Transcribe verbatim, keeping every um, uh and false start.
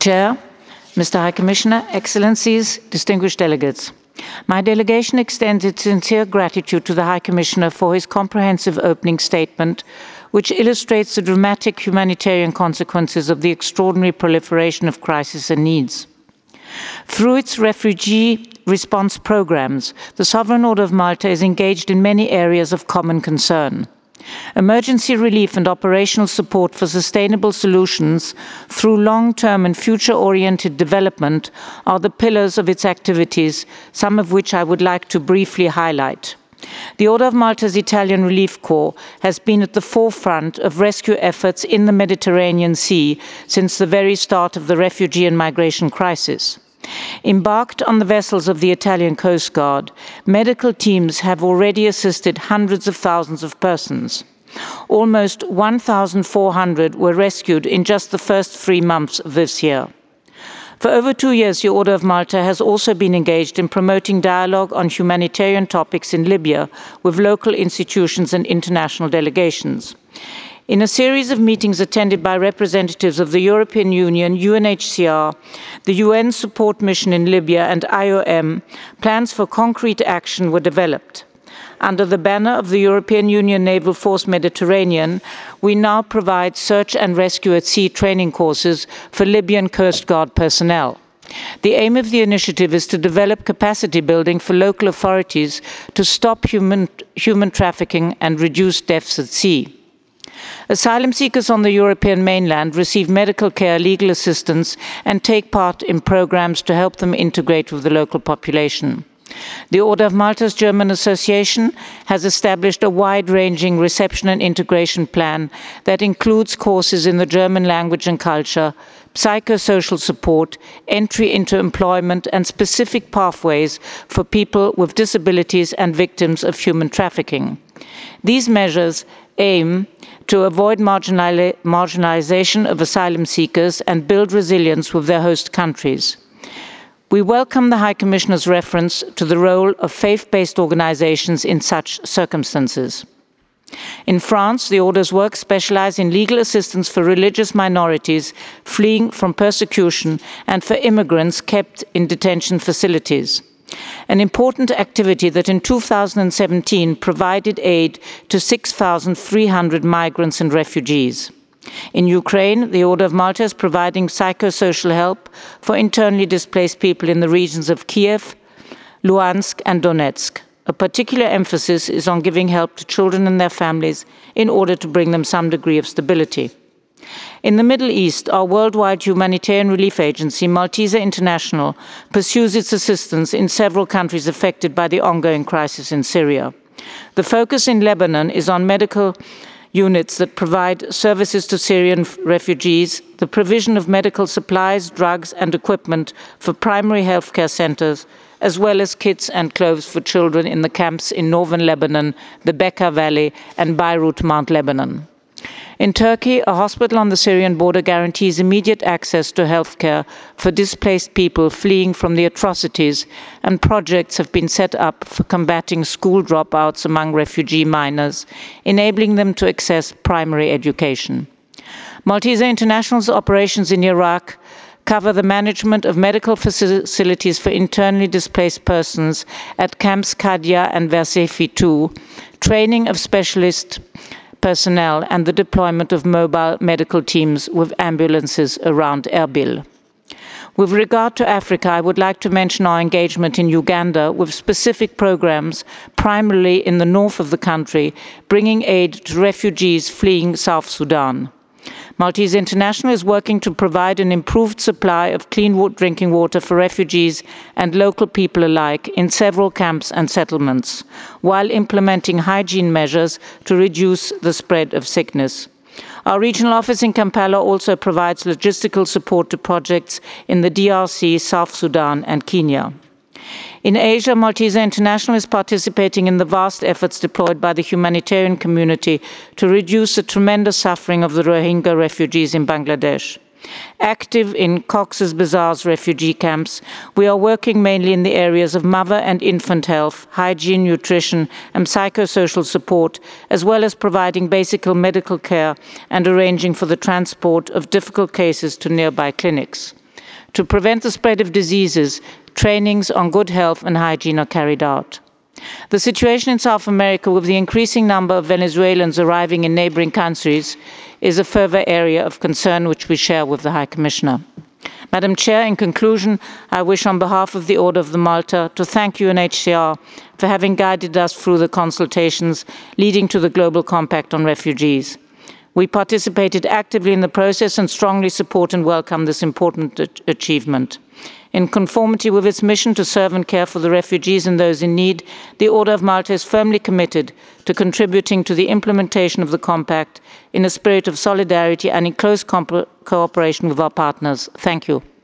Chair, Mister High Commissioner, Excellencies, distinguished delegates. My delegation extends its sincere gratitude to the High Commissioner for his comprehensive opening statement, which illustrates the dramatic humanitarian consequences of the extraordinary proliferation of crises and needs. Through its refugee response programs, the Sovereign Order of Malta is engaged in many areas of common concern. Emergency relief and operational support for sustainable solutions through long-term and future-oriented development are the pillars of its activities, some of which I would like to briefly highlight. The Order of Malta's Italian Relief Corps has been at the forefront of rescue efforts in the Mediterranean Sea since the very start of the refugee and migration crisis. Embarked on the vessels of the Italian Coast Guard, medical teams have already assisted hundreds of thousands of persons. Almost one thousand four hundred were rescued in just the first three months of this year. For over two years, the Order of Malta has also been engaged in promoting dialogue on humanitarian topics in Libya with local institutions and international delegations. In a series of meetings attended by representatives of the European Union, U N H C R, the U N Support Mission in Libya and I O M, plans for concrete action were developed. Under the banner of the European Union Naval Force Mediterranean, we now provide search and rescue at sea training courses for Libyan Coast Guard personnel. The aim of the initiative is to develop capacity building for local authorities to stop human, human trafficking and reduce deaths at sea. Asylum seekers on the European mainland receive medical care, legal assistance, and take part in programs to help them integrate with the local population. The Order of Malta's German Association has established a wide-ranging reception and integration plan that includes courses in the German language and culture, psychosocial support, entry into employment, and specific pathways for people with disabilities and victims of human trafficking. These measures aim to avoid marginalization of asylum seekers and build resilience with their host countries. We welcome the High Commissioner's reference to the role of faith-based organizations in such circumstances. In France, the Order's work specializes in legal assistance for religious minorities fleeing from persecution and for immigrants kept in detention facilities. An important activity that in two thousand seventeen provided aid to six thousand three hundred migrants and refugees. In Ukraine, the Order of Malta is providing psychosocial help for internally displaced people in the regions of Kiev, Luhansk and Donetsk. A particular emphasis is on giving help to children and their families in order to bring them some degree of stability. In the Middle East, our worldwide humanitarian relief agency, Malteser International, pursues its assistance in several countries affected by the ongoing crisis in Syria. The focus in Lebanon is on medical units that provide services to Syrian refugees, the provision of medical supplies, drugs and equipment for primary healthcare centers, as well as kits and clothes for children in the camps in northern Lebanon, the Bekaa Valley and Beirut, Mount Lebanon. In Turkey, a hospital on the Syrian border guarantees immediate access to healthcare for displaced people fleeing from the atrocities, and projects have been set up for combating school dropouts among refugee minors, enabling them to access primary education. Malteser International's operations in Iraq cover the management of medical facilities for internally displaced persons at camps Qadia and Versefi two, training of specialist personnel and the deployment of mobile medical teams with ambulances around Erbil. With regard to Africa, I would like to mention our engagement in Uganda with specific programs, primarily in the north of the country, bringing aid to refugees fleeing South Sudan. Malteser International is working to provide an improved supply of clean drinking water for refugees and local people alike in several camps and settlements, while implementing hygiene measures to reduce the spread of sickness. Our regional office in Kampala also provides logistical support to projects in the D R C, South Sudan and Kenya. In Asia, Malteser International is participating in the vast efforts deployed by the humanitarian community to reduce the tremendous suffering of the Rohingya refugees in Bangladesh. Active in Cox's Bazar's refugee camps, we are working mainly in the areas of mother and infant health, hygiene, nutrition, and psychosocial support, as well as providing basic medical care and arranging for the transport of difficult cases to nearby clinics. To prevent the spread of diseases, trainings on good health and hygiene are carried out. The situation in South America, with the increasing number of Venezuelans arriving in neighboring countries, is a further area of concern which we share with the High Commissioner. Madam Chair, in conclusion, I wish on behalf of the Order of the Malta to thank U N H C R for having guided us through the consultations leading to the Global Compact on Refugees. We participated actively in the process and strongly support and welcome this important achievement. In conformity with its mission to serve and care for the refugees and those in need, the Order of Malta is firmly committed to contributing to the implementation of the Compact in a spirit of solidarity and in close cooperation with our partners. Thank you.